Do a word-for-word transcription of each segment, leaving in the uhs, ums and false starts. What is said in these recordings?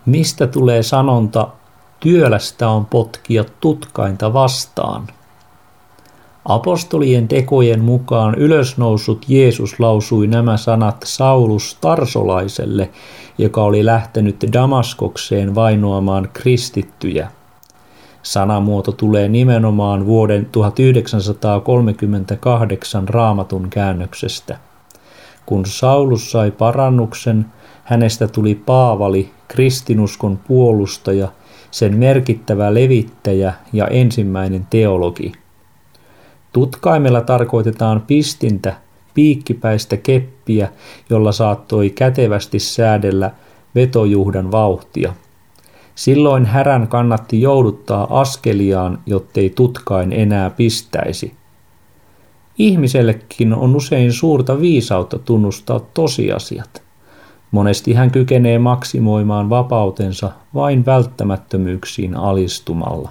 Mistä tulee sanonta, työlästä on potkia tutkainta vastaan? Apostolien tekojen mukaan ylösnoussut Jeesus lausui nämä sanat Saulus Tarsolaiselle, joka oli lähtenyt Damaskokseen vainoamaan kristittyjä. Sanamuoto tulee nimenomaan vuoden tuhatyhdeksänsataakolmekymmentäkahdeksan Raamatun käännöksestä. Kun Saulus sai parannuksen, hänestä tuli Paavali, kristinuskon puolustaja, sen merkittävä levittäjä ja ensimmäinen teologi. Tutkaimella tarkoitetaan pistintä, piikkipäistä keppiä, jolla saattoi kätevästi säädellä vetojuhdan vauhtia. Silloin härän kannatti jouduttaa askeliaan, jottei tutkain enää pistäisi. Ihmisellekin on usein suurta viisautta tunnustaa tosiasiat. Monesti hän kykenee maksimoimaan vapautensa vain välttämättömyyksiin alistumalla.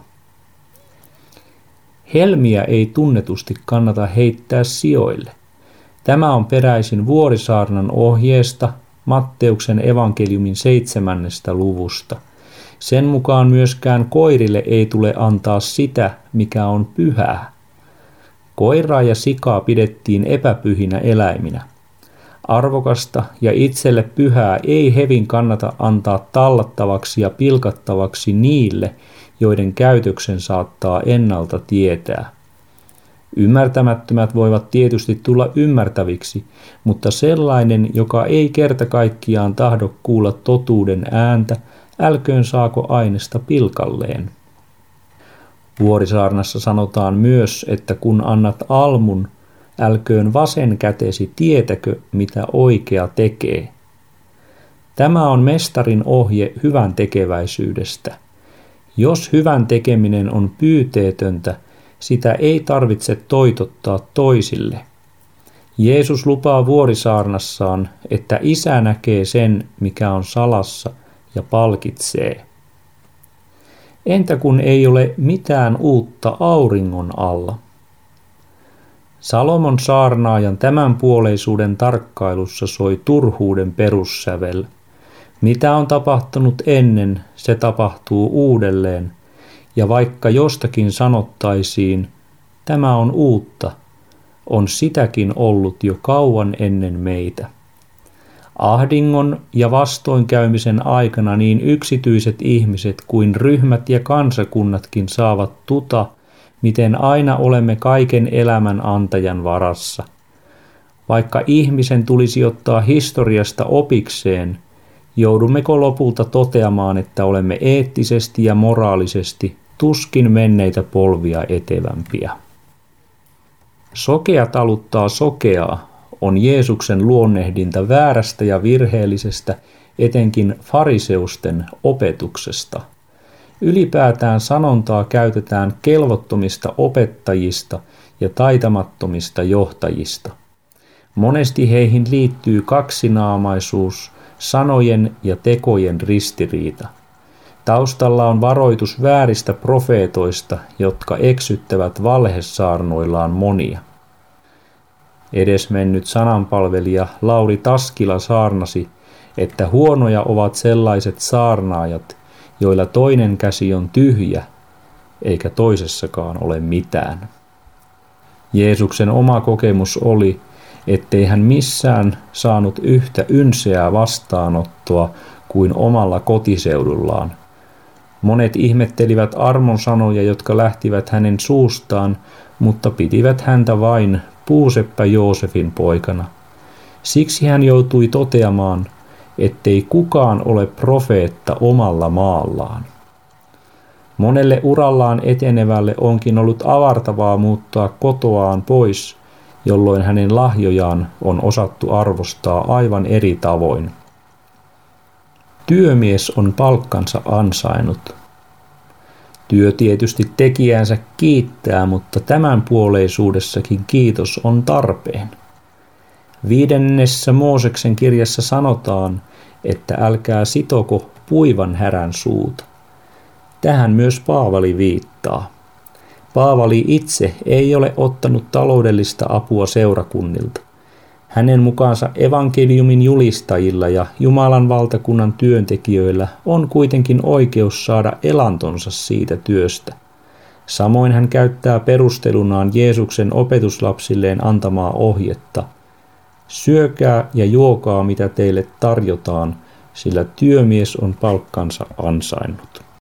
Helmiä ei tunnetusti kannata heittää sioille. Tämä on peräisin Vuorisaarnan ohjeesta Matteuksen evankeliumin seitsemännestä luvusta. Sen mukaan myöskään koirille ei tule antaa sitä, mikä on pyhää. Koiraa ja sikaa pidettiin epäpyhinä eläiminä. Arvokasta ja itselle pyhää ei hevin kannata antaa tallattavaksi ja pilkattavaksi niille, joiden käytöksen saattaa ennalta tietää. Ymmärtämättömät voivat tietysti tulla ymmärtäviksi, mutta sellainen, joka ei kerta kaikkiaan tahdo kuulla totuuden ääntä, älköön saako ainesta pilkalleen. Vuorisaarnassa sanotaan myös, että kun annat almun, älköön vasen kätesi tietäkö, mitä oikea tekee. Tämä on mestarin ohje hyvän tekeväisyydestä. Jos hyvän tekeminen on pyyteetöntä, sitä ei tarvitse toitottaa toisille. Jeesus lupaa Vuorisaarnassaan, että Isä näkee sen, mikä on salassa, ja palkitsee. Entä kun ei ole mitään uutta auringon alla? Salomon saarnaajan tämänpuoleisuuden tarkkailussa soi turhuuden perussävel. Mitä on tapahtunut ennen, se tapahtuu uudelleen, ja vaikka jostakin sanottaisiin, tämä on uutta, on sitäkin ollut jo kauan ennen meitä. Ahdingon ja vastoinkäymisen aikana niin yksityiset ihmiset kuin ryhmät ja kansakunnatkin saavat tuta, miten aina olemme kaiken elämän antajan varassa. Vaikka ihmisen tulisi ottaa historiasta opikseen, joudummeko lopulta toteamaan, että olemme eettisesti ja moraalisesti tuskin menneitä polvia etevämpiä. Sokea taluttaa sokeaa on Jeesuksen luonnehdinta väärästä ja virheellisestä, etenkin fariseusten opetuksesta. Ylipäätään sanontaa käytetään kelvottomista opettajista ja taitamattomista johtajista. Monesti heihin liittyy kaksinaamaisuus, sanojen ja tekojen ristiriita. Taustalla on varoitus vääristä profeetoista, jotka eksyttävät valhesaarnoillaan monia. Edesmennyt sananpalvelija Lauri Taskila saarnasi, että huonoja ovat sellaiset saarnaajat, joilla toinen käsi on tyhjä, eikä toisessakaan ole mitään. Jeesuksen oma kokemus oli, ettei hän missään saanut yhtä ynseää vastaanottoa kuin omalla kotiseudullaan. Monet ihmettelivät armon sanoja, jotka lähtivät hänen suustaan, mutta pitivät häntä vain puuseppä Joosefin poikana. Siksi hän joutui toteamaan, ettei kukaan ole profeetta omalla maallaan. Monelle urallaan etenevälle onkin ollut avartavaa muuttaa kotoaan pois, jolloin hänen lahjojaan on osattu arvostaa aivan eri tavoin. Työmies on palkkansa ansainnut. Työ tietysti tekijänsä kiittää, mutta tämänpuoleisuudessakin kiitos on tarpeen. Viidennessä Mooseksen kirjassa sanotaan, että älkää sitoko puivan härän suuta. Tähän myös Paavali viittaa. Paavali itse ei ole ottanut taloudellista apua seurakunnilta. Hänen mukaansa evankeliumin julistajilla ja Jumalan valtakunnan työntekijöillä on kuitenkin oikeus saada elantonsa siitä työstä. Samoin hän käyttää perustelunaan Jeesuksen opetuslapsilleen antamaa ohjetta. Syökää ja juokaa mitä teille tarjotaan, sillä työmies on palkkansa ansainnut.